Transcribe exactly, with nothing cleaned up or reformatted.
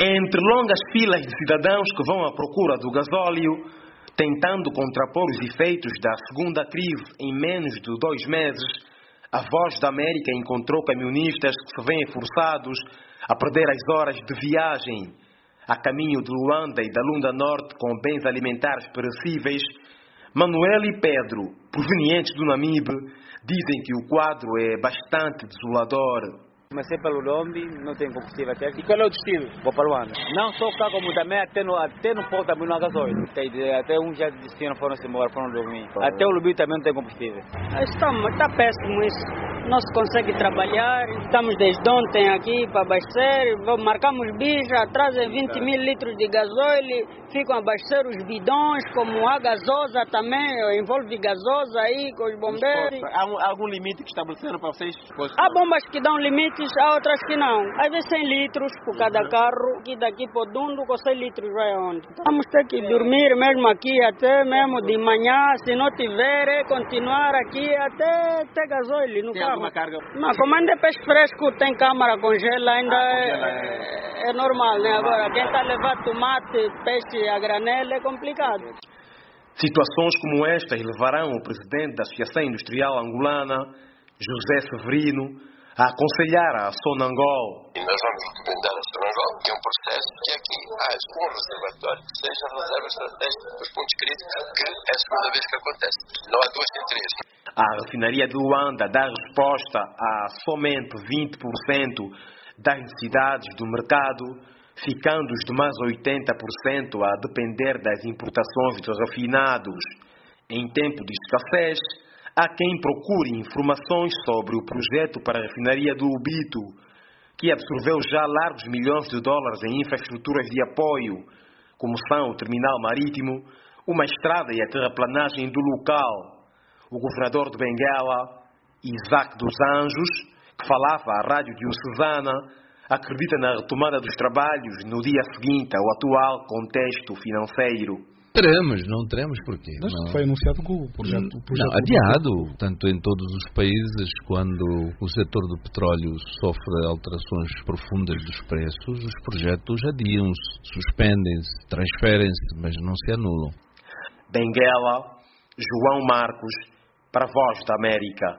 Entre longas filas de cidadãos que vão à procura do gasóleo, tentando contrapor os efeitos da segunda crise em menos de dois meses, a Voz da América encontrou camionistas que se veem forçados a perder as horas de viagem a caminho de Luanda e da Lunda Norte com bens alimentares perecíveis. Manuel e Pedro, provenientes do Namibe, dizem que o quadro é bastante desolador. Comecei pelo Lombi, não tem combustível até. E qual é o destino? Vou para Luanda. Não só cá, como também até no, até no porto também não há gasóleo. Até um já destino foram-se embora, foram dormir. Até o Lubi também não tem combustível. Está, está péssimo isso. Não se consegue trabalhar. Estamos desde ontem aqui para abastecer. Marcamos bija, trazem vinte mil litros de gasóleo. Ficam a abastecer os bidões, como a gasosa também, envolve gasosa aí com os bombeiros. Há algum limite que estabeleceram para vocês? Há bombas que dão limites, há outras que não. Às vezes cem litros por cada carro, aqui daqui para o Dundo com cem litros vai aonde? Vamos ter que dormir mesmo aqui até mesmo de manhã, se não tiver, é continuar aqui até ter gasóleo no tem carro. Alguma carga? Não, como ainda é peixe fresco, tem câmara, congela, ainda ah, congela, é, é... é normal, né? Agora, quem está a levar tomate, peixe a granela é complicado. Situações como estas levarão o presidente da Associação Industrial Angolana, José Severino, a aconselhar a Sonangol. E nós vamos recomendar a Sonangol, que é um processo que aqui haja um reservatório, que seja a reserva estratégica dos pontos críticos, que é a segunda vez que acontece. Não há duas sem três. A refinaria de Luanda dá resposta a somente vinte por cento das necessidades do mercado, ficando os demais oitenta por cento a depender das importações de refinados. Em tempo de escassez, há quem procure informações sobre o projeto para a refinaria do Lubito, que absorveu já largos milhões de dólares em infraestruturas de apoio, como são o terminal marítimo, uma estrada e a terraplanagem do local. O governador de Benguela, Isaac dos Anjos, que falava à rádio diocesana, acredita na retomada dos trabalhos no dia seguinte ao atual contexto financeiro. Teremos, não teremos porquê. Mas não. Foi anunciado que o projeto... O projeto não, adiado, tanto em todos os países, quando o setor do petróleo sofre alterações profundas dos preços, os projetos adiam-se, suspendem-se, transferem-se, mas não se anulam. Benguela, João Marcos, para a Voz da América.